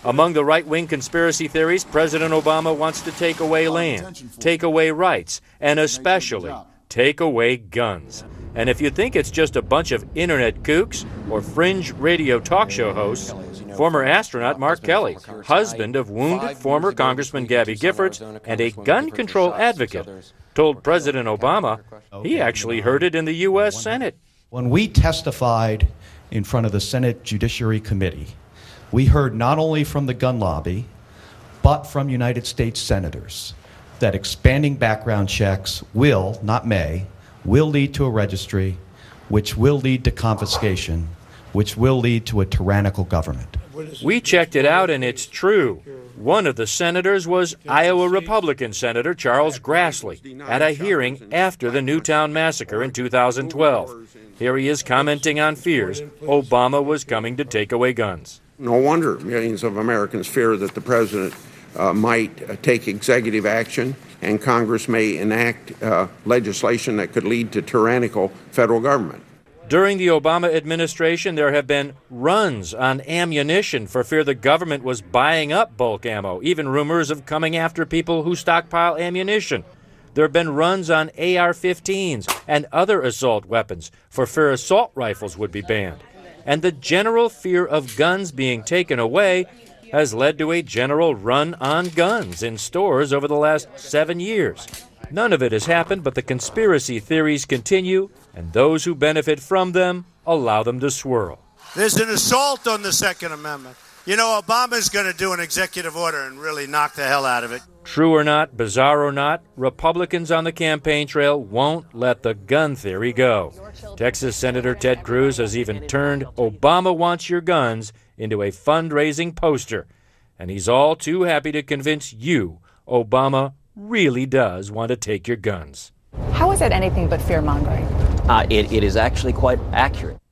Among the right-wing conspiracy theories, President Obama wants to take away land, take away rights, and especially take away guns. And if you think it's just a bunch of internet kooks or fringe radio talk show hosts, former astronaut Mark Kelly, husband of wounded former Congressman Gabby Giffords and a gun control advocate, told President Obama he actually heard it in the U.S. Senate. When we testified in front of the Senate Judiciary Committee, we heard not only from the gun lobby, but from United States senators that expanding background checks will, not may, will lead to a registry, which will lead to confiscation, which will lead to a tyrannical government. We checked it out, and it's true. One of the senators was Iowa Republican Senator Charles Grassley at a hearing after the Newtown massacre in 2012. Here he is commenting on fears Obama was coming to take away guns. No wonder millions of Americans fear that the president might take executive action and Congress may enact legislation that could lead to tyrannical federal government. During the Obama administration, there have been runs on ammunition for fear the government was buying up bulk ammo, even rumors of coming after people who stockpile ammunition. There have been runs on AR-15s and other assault weapons for fear assault rifles would be banned. And the general fear of guns being taken away has led to a general run on guns in stores over the last 7 years. None of it has happened, but the conspiracy theories continue, and those who benefit from them allow them to swirl. There's an assault on the Second Amendment. You know, Obama's going to do an executive order and really knock the hell out of it. True or not, bizarre or not, Republicans on the campaign trail won't let the gun theory go. Texas Senator Ted Cruz has even turned Obama Wants Your Guns into a fundraising poster. And he's all too happy to convince you Obama really does want to take your guns. How is that anything but fear-mongering? It is actually quite accurate.